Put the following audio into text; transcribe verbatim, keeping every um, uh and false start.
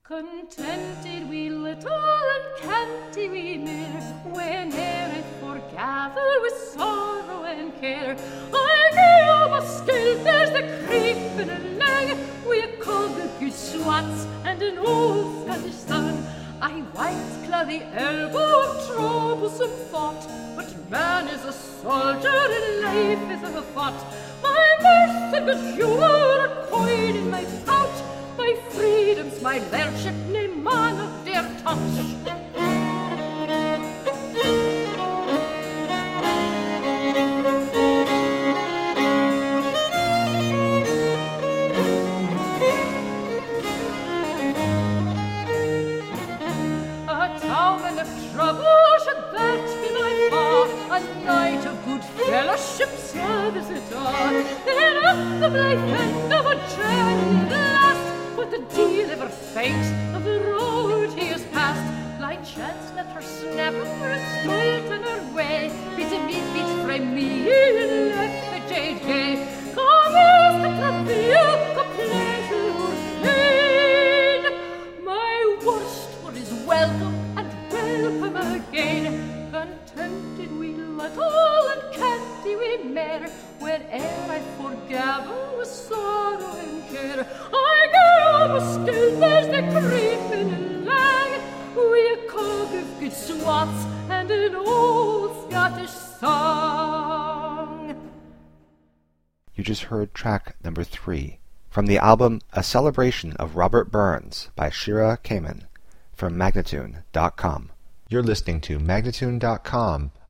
Contented we little and canty we mere, whene'er I foregather with sorrow and care. I go a skill, there's the creep in a lang, we a cog of good swats and an old Scottish song. I once claw the elbow of troublesome thought, but man is a soldier and life is a fought. My mirth and good humour are coin in my pouch, my freedom's my lordship, nae man of dare touch. A town of trouble, should that be my path, a night of good fellowship, service at all. Then up the blithe end of a journey at last, with the deal ever faint of the road he has passed. Blind chance let her snap her and stolt in her way, beat a meat beat frae me and left the jade gay. Come is the clavier, the pleasure or pain. My worst word is welcome and welcome again. Contented we little and canty we mere, whene'er I foregather with sorrow and care. I go a skill, there's the creeping and lang, we a cog of good swats and an old Scottish song. You just heard track number three from the album A Celebration of Robert Burns by Shira Kamen from Magnatune dot com. You're listening to Magnatune dot com,